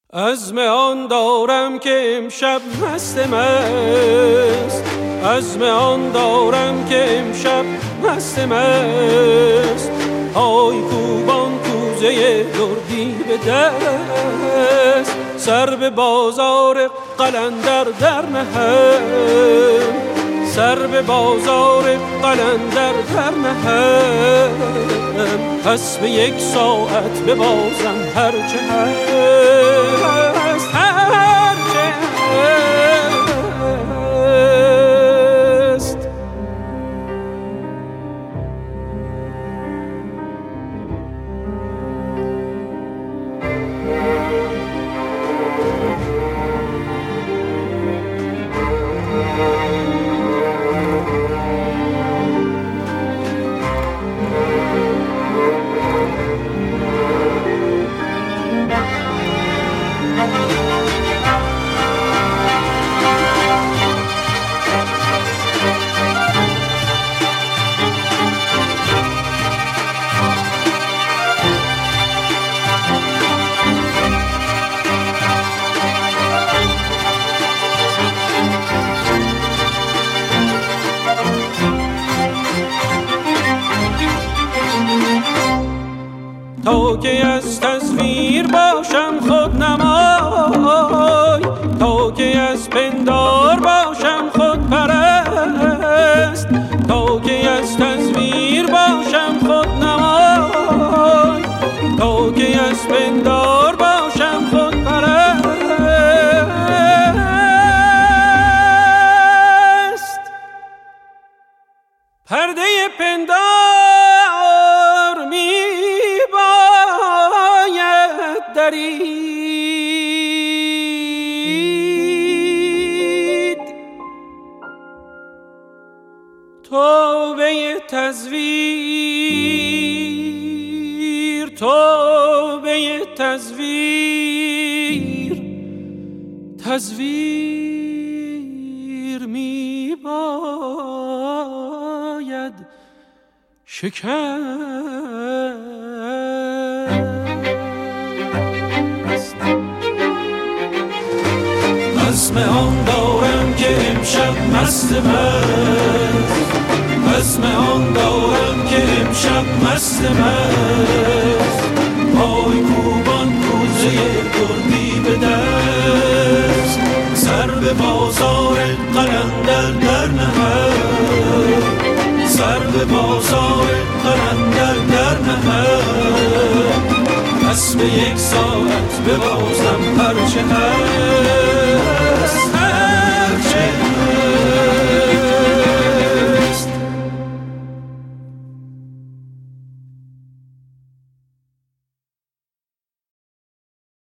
عزم آن دارم که امشب مست مست، عزم آن دارم که امشب مست مست. های کوبان کوزه دردی به دست، سر به بازار قلندر در نهم، سر به بازار قلندر در نهم. پس به یک ساعت ببازم هرچه هست، هرچه هست. تا که از تصویر باشم خود نمای، تا که از پندار باشم خود پرست، تا که از تصویر باشم خود نمای، تا که از پندار باشم خود پرست. پرده پندار درید، توبه تزویر، توبه تزویر، تزویر می باید شکست. عزم آن دارم که امشب مست مست، عزم آن دارم که امشب مست مست. پای کوبان کوزه دردی به دست، سر به بازار قلندر در نهم، سر به بازار قلندر در نهم. پس به یک ساعت ببازم هرچه هست.